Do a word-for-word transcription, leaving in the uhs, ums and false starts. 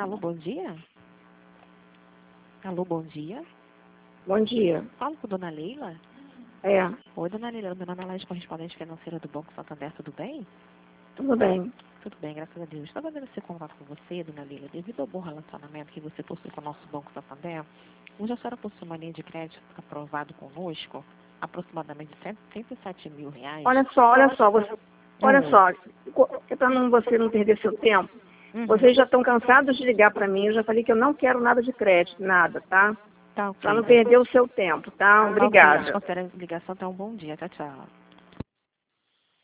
Alô, bom dia? Alô, bom dia? Bom dia. Falo com dona Leila? É, Oi, dona Leila, meu nome é Laís, correspondente financeira do Banco Santander, tudo bem? tudo bem. Tudo bem, graças a Deus. Estava vendo esse contato com você, dona Leila, devido ao bom relacionamento que você possui com o nosso Banco Santander, hoje a senhora possui uma linha de crédito aprovado conosco, aproximadamente cento e sete mil reais. Olha só, olha só, você, olha Oi. só, para não, você não perder seu tempo, Uhum. vocês já estão cansados de ligar para mim, eu já falei que eu não quero nada de crédito, nada, tá? Tá ok. Para não perder o seu tempo, tá? Tá ok, Obrigada. considero a ligação, então um bom dia. Tchau, tchau.